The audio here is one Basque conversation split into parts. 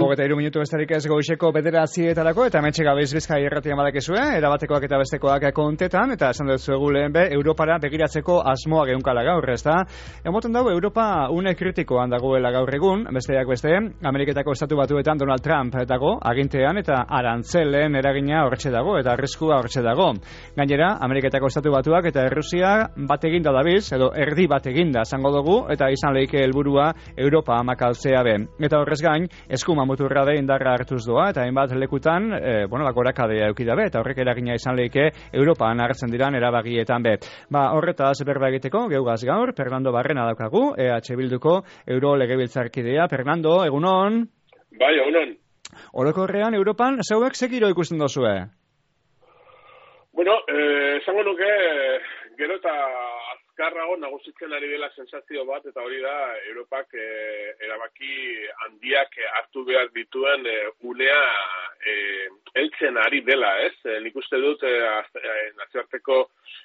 23 minutu besterik ez goizeko 9:00 eta hementxe Gabez Bizkai irratian badakezue, erabatekoak eta bestekoak kontetan, eta esan dut zuegu lehen Europara begiratzeko asmoa geunkala gaur, ezta? Emoten dago Europa une kritikoan dagoela gaur egun, besteak beste, Ameriketako Estatu Batuetan Donald Trump dago agintean eta arantzelen eragina hortxe dago eta arriskua hortxe dago. Gainera, Ameriketako Estatu Batuak eta Errusia bat eginda dabiz, edo erdi bat eginda esango dugu, eta izan leike helburua Europa makaltzea be. Eta horrez gain, eskuma muturra da indarra hartuz doa, eta hainbat lekutan, gorakadea eukidabe, eta horrek eragina izan leike Europan hartzen diran erabagietan be. Horretaz berba egiteko, geugaz gaur, Fernando Barrena daukagu, EH Bilduko Euro Legebiltzarkidea. Fernando, egunon? Bai, egunon. Orokorrean, Europan, zeuek sekiro ikusten dozue? Bueno, esango nuke, gero eta azkarrago nagusitzen ari dela sensazio bat, eta hori da, Europak erabaki handiak hartu behar dituen unea heltzen ari dela, ez? Nik uste dut nazioarteko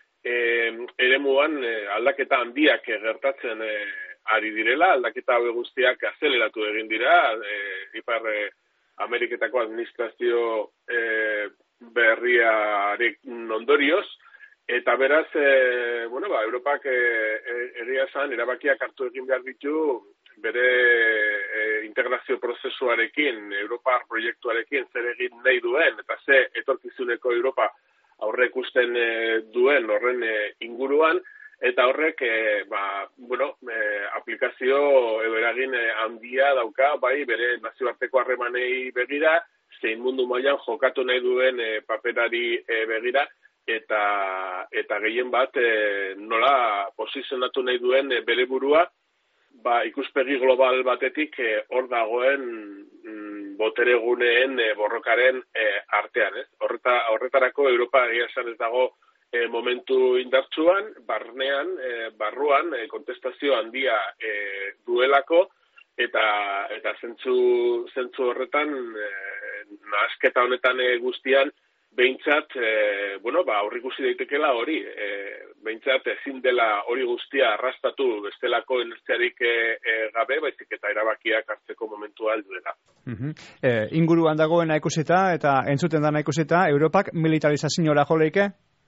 eremuan aldaketa handiak gertatzen ari direla, aldaketa hau guztiak azeleratu egin dira, Ipar Ameriketako administrazio berriarek ondorioz, eta beraz, Europak egia esan erabakiak hartu egin behar ditu bere integrazio prozesuarekin, Europar proiektuarekin zer egin nahi duen, eta ze etorkizuneko Europa aurreikusten duen horren inguruan, eta horrek aplikazio edo eragin handia dauka, bai bere nazioarteko harremanei begira, zein mundu mailan jokatu nahi duen paperari begira, eta gehien bat nola posizionatu nahi duen bere burua, ikuspegi global batetik hor dagoen botereguneen borrokaren artean, ez? Horretarako Europa egia esan ez dago momentu indartsuan, barruan kontestazio handia duelako, eta zentzu horretan nahasketa honetan guztian behintzat, aurrikusi daitekela hori, behintzat ezin dela hori guztia arrastatu bestelako inertziarik gabe, baizik eta erabakiak hartzeko momentua heldu dela. Inguruan dagoena ikusita eta entzuten dana ikusita, Europak militarizaziora jo leike?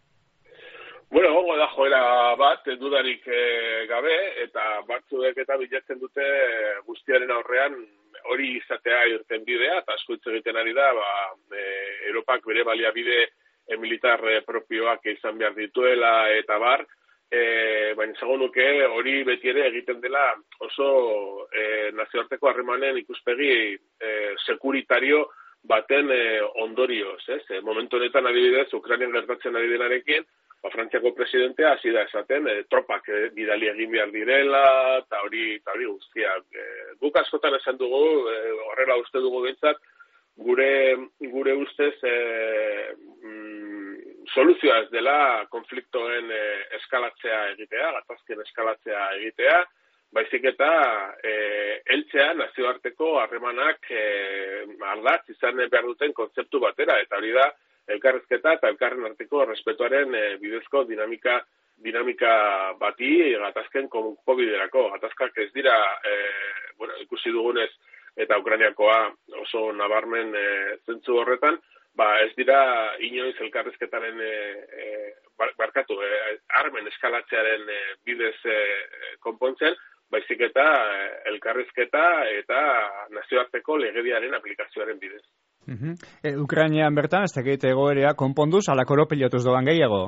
Gongo da joera bat, dudarik gabe, eta batzuek eta bilatzen dute guztiaren aurrean hori izatea irten bidea, eta asko hitz egiten ari da, Europak bere baliabide militar propioak izan behar dituela eta bar, baina esango nuke hori beti ere egiten dela oso nazioarteko harremanen ikuspegi sekuritario baten ondorioz, ez? Momentu honetan adibidez, Ukrainian gertatzen ari denarekin, Frantziako presidentea hasi da esaten, tropak bidali egin behar direla, eta hori guztiak. Guk askotan esan dugu, horrela uste dugu behintzat, gure ustez soluzioa ez dela konfliktoen eskalatzea egitea, gatazken eskalatzea egitea, baizik eta heltzea nazioarteko harremanak ardatz izan behar duten kontzeptu batera, eta hori da, elkarrezketa eta elkarren arteko respetuaren bidezko dinamika bati gatazken konponbiderako. Gatazkak ez dira, ikusi dugunez, eta Ukrainiakoa oso nabarmen zentzu horretan, ez dira inoiz elkarrezketaren armen eskalatzearen bidez konpontzen, baizik eta elkarrezketa eta nazioarteko legediaren aplikazioaren bidez. Ukrainian bertan, ez dakit egoerea konponduz, alakoro pilotuz doan gehiago?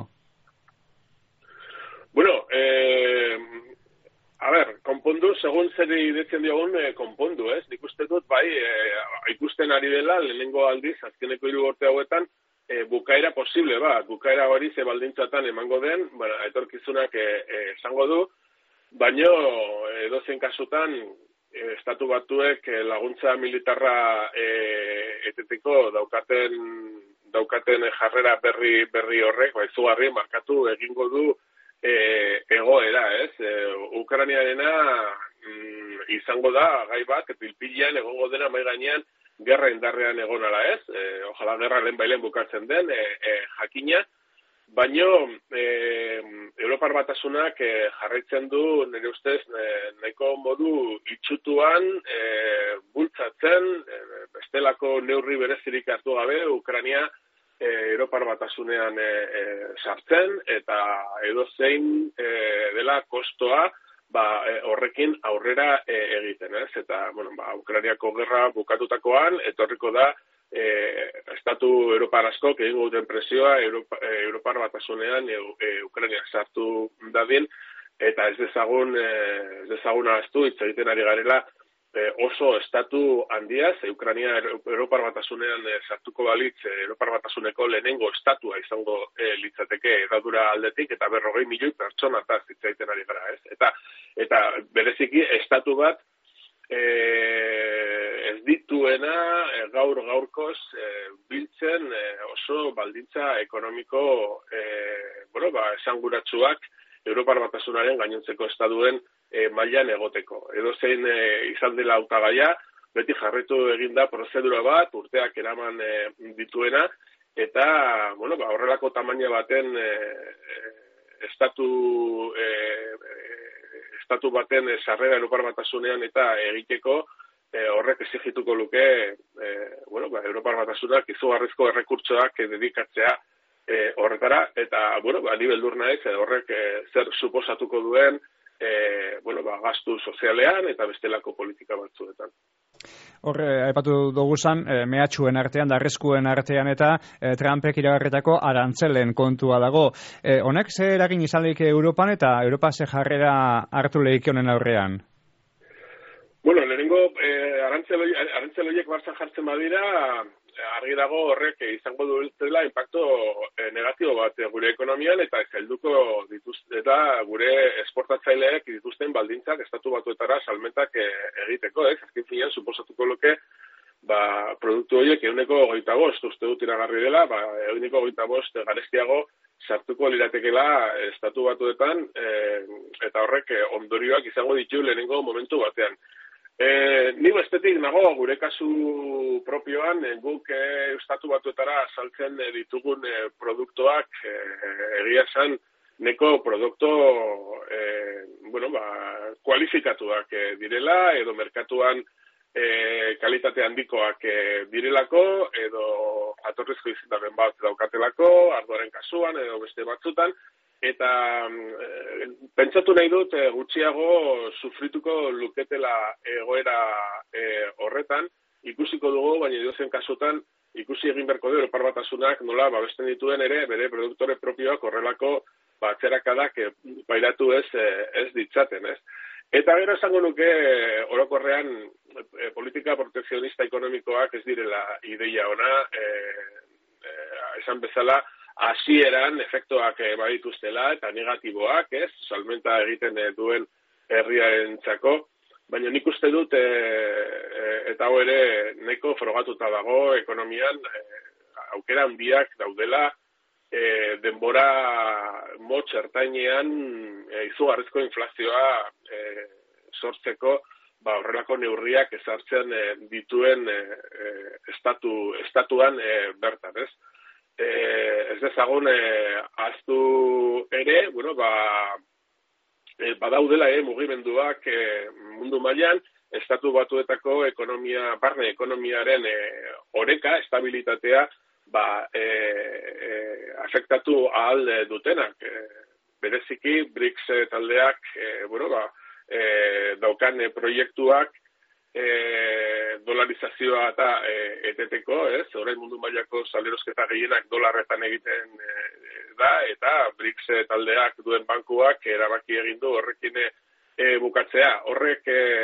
Konpondu, segun zer idetzen diogun, konpondu, ez? Nik uste dut, ikusten ari dela, lehenengo aldiz, azkeneko 3 urte hauetan, bukaera posible, bukaera hori ze baldintzatan emango den, etorkizunak esango du, baino edozein kasutan, Estatu Batuek laguntza militarra eteteko daukaten jarrera berri horrek, izugarri markatu egingo du egoera, ez? Ukrainiarena izango da gai bat, pilpilean egongo dena mai gainean gerra indarrean egon ala, ez? Ojalá gerra lehen bukatzen den, jakina. Baino, Europar Batasunak jarraitzen du, nire ustez, nahiko modu itxutuan, bultzatzen, bestelako neurri berezirik hartu gabe, Ukraina Europar Batasunean sartzen, eta edozein dela kostoa horrekin aurrera egiten, ez? Eta, Ukrainiako gerra bukatutakoan, etorriko da, estatu Europar askok egingo duten presioa Europar Batasunean Ukrainiak sartu dadin, eta ez dezagun ahaztu hitz egiten ari garela oso estatu handiaz, Ukraina Europar Batasunean sartuko balitz Europar Batasuneko lehenengo estatua izango litzateke edadura aldetik, eta 40 milioi pertsonataz hitz egiten ari gara, ez? Eta bereziki estatu bat ez dituena gaurkoz biltzen oso baldintza ekonomiko esanguratsuak Europar Batasunaren gainontzeko estatuen mailan egoteko. Edozein izan dela hautagaia, beti jarraitu eginda prozedura bat, urteak eraman dituena, eta horrelako tamaina baten estatu baten sarrera Europar Batasunean eta egiteko horrek exigituko luke Europar Batasunak izugarrizko errekurtsoak dedikatzea horretara, eta ni beldur naiz horrek zer suposatuko duen gastu sozialean eta bestelako politika batzuetan. Horre, aipatu duguzan, mehatxuen artean, arriskuen artean eta Trumpek iragarritako arantzelen kontua dago. Honek ze eragin izan leike Europan eta Europa ze jarrera hartu leike honen aurrean? Lehenengo, arantzeloiek martxan jartzen badira, argi dago horrek izango duela impacto negatibo bat gure ekonomian, eta helduko dituztela gure esportatzaileek dituzten baldintzak estatu batuetara salmentak egiteko, azken finean suposatuko luke produktu horiek 25%, uste dut iragarri dela, 25% garestiago sartuko liratekela estatu batuetan, eta horrek ondorioak izango ditu lehenengo momentu batean. Ni bestetik nago gure kasu propioan guk estatu batuetara saltzen ditugun produktuak egia esan neko produktu kualifikatuak direla edo merkatuan kalitate handikoak direlako edo jatorrizko izendapen bat daukatelako, ardoaren kasuan edo beste batzutan. Eta pentsatu nahi dut gutxiago sufrituko luketela egoera horretan, ikusiko dugu, baina edozen kasutan ikusi egin beharko du Europar Batasunak nola babesten dituen ere bere produktore propioak horrelako atzerakadak pairatu ez ditzaten, ez? Eta gero esango nuke orokorrean politika protekzionista ekonomikoak ez direla ideia ona, esan bezala, hasieran efektuak badituztela eta negatiboak, ez? Salmenta egiten duen herriarentzako, baina nik uste dut eta hau ere neko frogatuta dago ekonomian aukera handiak daudela denbora motz ertainean izugarrizko inflazioa sortzeko horrelako neurriak ezartzen dituen estatuan bertan, ez? Ez dezagun ahaztu ere, badaudela mugimenduak mundu mailan, estatu batuetako barne ekonomiaren oreka, estabilitatea, afektatu ahal dutenak. Bereziki, BRICS taldeak, daukan proiektuak, dolarizazioa eta eteteko, ez? Orain mundu mailako salerosketa gehienak dolarretan egiten da, eta BRICS taldeak duen bankuak erabaki egin du horrekin bukatzea. Horrek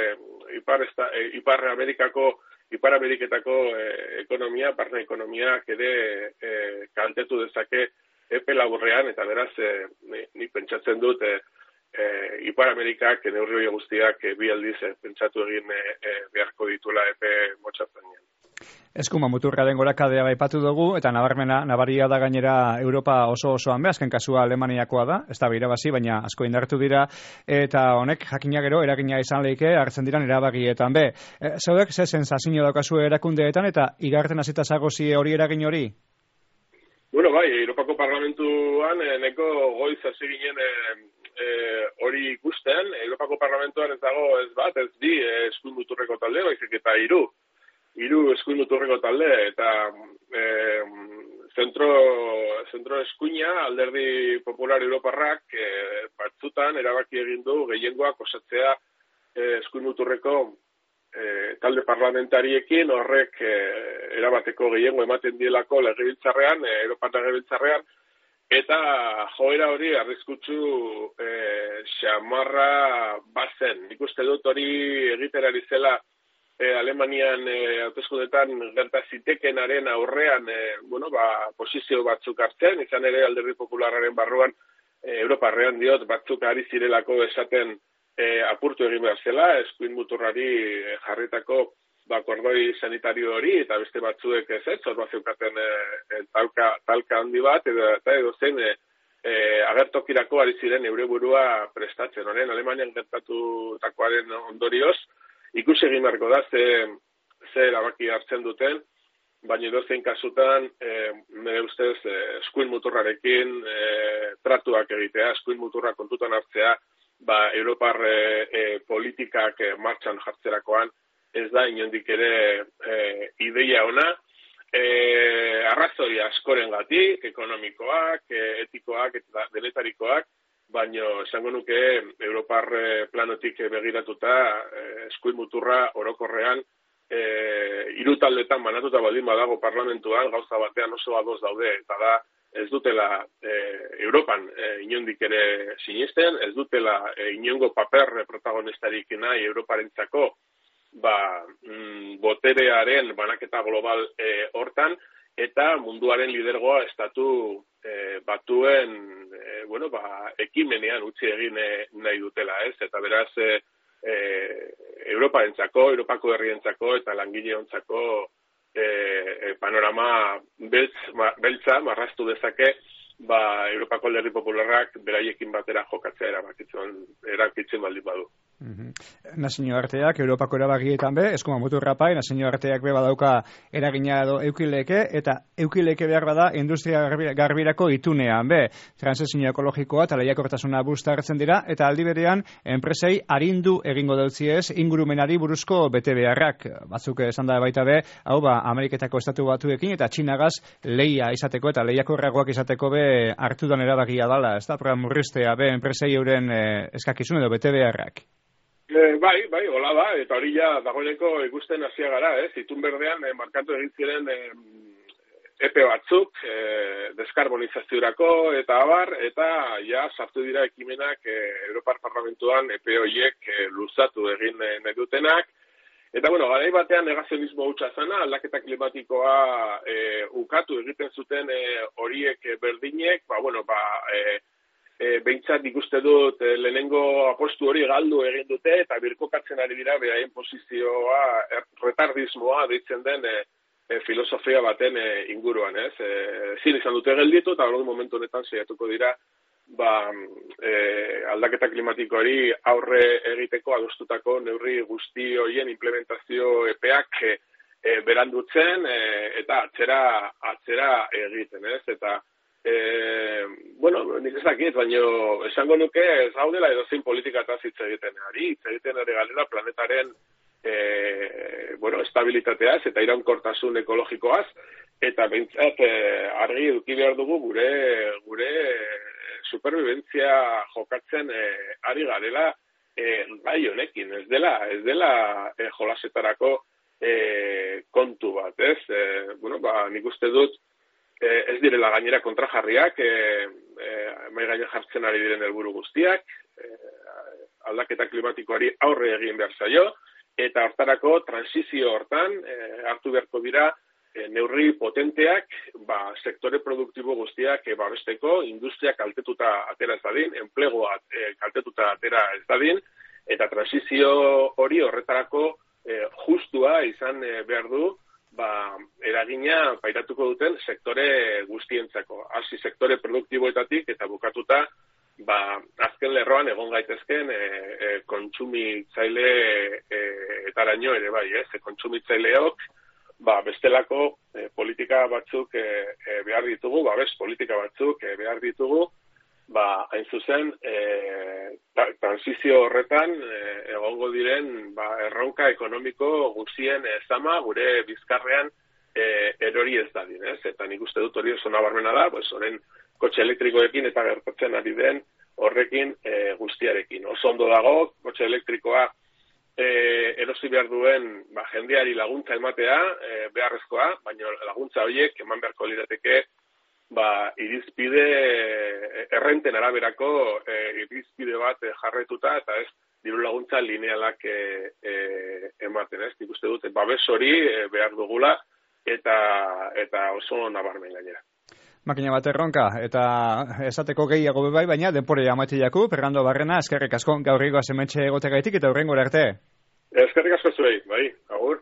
Ipar Ameriketako ekonomia, barne ekonomiak ere kaltetu dezake epe laburrean, eta beraz, ni pentsatzen dut Ipar Amerikak neurri hori guztiak bi aldiz pentsatu egin beharko dituela epe motxartainean. Eskuma muturraren gorakadea aipatu dugu, eta nabaria da gainera Europa osoan azken kasua Alemaniakoa da, ez da irabazi, baina asko indartu dira, eta honek jakina gero eragina izan leike hartzen diran erabagietan be. Zaudek ze sensazio daukazu erakundeetan, eta igarten hasita zagozi hori eragin hori? Europako Parlamentuan neko goiz hasi ginen hori ikusten. Europako Parlamentuan ez dago ez bat, ez bi eskuin muturreko talde, baizik eta 3. 3 eskuin muturreko talde, eta zentro eskuina, Alderdi Popular Europarrak batzutan erabaki egin du gehiengoak osatzea eskuin muturreko talde parlamentariekin, horrek erabateko gehiengo ematen dielako legebiltzarrean, Europar legebiltzarrean, eta joera hori arriskutsu xamarra bazen. Nik uste dut hori egiterari zela Alemanian hauteskundeetan gerta zitekenaren aurrean posizio batzuk hartzen, izan ere Alderdi Popularraren barruan Europarrean diot batzuk ari zirelako esaten apurtu egin behar zela, eskuin muturrari jarritako kordoi sanitario hori, eta beste batzuek ez, hor bat zeukaten talka handi bat, eta edo zen agertokirako ari ziren eure burua prestatzen. Honen, Alemanian gertatutakoaren ondorioz, ikusi egin beharko da ze erabaki hartzen duten, baina edozein kasutan, nire ustez, eskuin muturrarekin tratuak egitea, eskuin muturra kontutan hartzea, Europar politikak martxan jartzerakoan, ez da inondik ere ideia ona, arrazoi askorengatik, ekonomikoak, etikoak eta denetarikoak, baina esango nuke Europar planotik begiratuta eskuin muturra orokorrean 3 taldetan banatuta baldin badago parlamentuan gauza batean oso ados daude, eta da ez dutela Europan inondik ere sinisten, ez dutela inongo paper protagonistarik nahi Europarentzako boterearen banaketa global hortan, eta munduaren lidergoa estatu batuen ekimenean utzi egin nahi dutela, ez? Eta beraz Europako herrientzako eta langileontzako panorama beltza marraztu dezake Europako Alderdi Popularrak beraiekin batera jokatzea erakitzen baldin badu. Nazio arteak, Europako erabagietan eskuma muturra pai, nazio arteak badauka eragina edo eukileke, eta eukileke behar bada industria garbirako itunean, transizio ekologikoa eta lehiakortasuna busta hartzen dira, eta aldi berean, enpresei arindu egingo deutziez ingurumenari buruzko bete beharrak. Batzuk esan da baita hau Ameriketako estatu batuekin, eta Txinagaz lehia izateko eta lehiakorragoak izateko hartu dan erabagia dala, ez da, murriztea enpresei euren eskakizun edo bete beharrak. Bai, hola da, eta hori ja dagoeneko ikusten hasia gara, ez? Itun berdean markatu egin ziren epe batzuk, deskarbonizaziorako eta abar, eta ja sartu dira ekimenak Europar Parlamentuan epe horiek luzatu egin nahi dutenak. Eta, garai batean negazionismo hutsa zana, aldaketa klimatikoa ukatu egiten zuten horiek berdinek, behintzat ikuste dut lehenengo apostu hori galdu egin dute eta birkokatzen ari dira beraien posizioa, retardismoa deitzen den filosofia baten inguruan, ez? Zin izan dute gelditu eta hori momentu honetan saiatuko dira aldaketa klimatikoari aurre egiteko adostutako neurri guzti horien implementazio epeak berandutzen eta atzera egiten, ez? Eta nik ez dakit, baina esango nuke ez gaudela edozein politikataz hitz egiten ari galera planetaren estabilitateaz eta iraunkortasun ekologikoaz, eta behintzat argi eduki behar dugu gure superbibentzia jokatzen ari garela gai honekin, ez dela jolasetarako kontu bat, ez? Nik uste dut ez direla gainera kontrajarriak, mai gaina jartzen ari diren helburu guztiak, aldaketa klimatikoari aurre egin behar zaio, eta hortarako transizio hortan hartu beharko dira neurri potenteak, sektore produktibo guztiak babesteko, industria kaltetuta atera ez dadin, enplegoa kaltetuta atera ez dadin, eta transizio hori horretarako justua izan behar du, eragina pairatuko duten sektore guztientzako. Hasi sektore produktiboetatik eta bukatuta azken lerroan egon gaitezken kontsumitzaile etaraino ere bai, ez? Kontsumitzaileok bestelako politika batzuk behar ditugu, babes politika batzuk behar ditugu, hain zuzen, transizio horretan egongo diren erronka ekonomiko guzien zama gure bizkarrean erori ez dadin, ez? Eta nik uste dut hori oso nabarmena da, horren kotxe elektrikoekin eta gertatzen ari den horrekin guztiarekin. Oso ondo dago, kotxe elektrikoa erosi behar duen jendeari laguntza ematea beharrezkoa, baina laguntza horiek eman beharko lirateke irizpide errenten araberako irizpide bat jarretuta eta ez diru laguntza linealak ematen, ez? Nik uste dut babes hori behar dugula eta oso nabarmen gainera. Makina bat erronka, eta esateko gehiago bai, baina denpore amaitzeiaku, Fernando Barrena, eskerrik asko gaurriko asementxe egotegaitik eta hurrengora arte. Eskerrik asko zuei, bai, agur.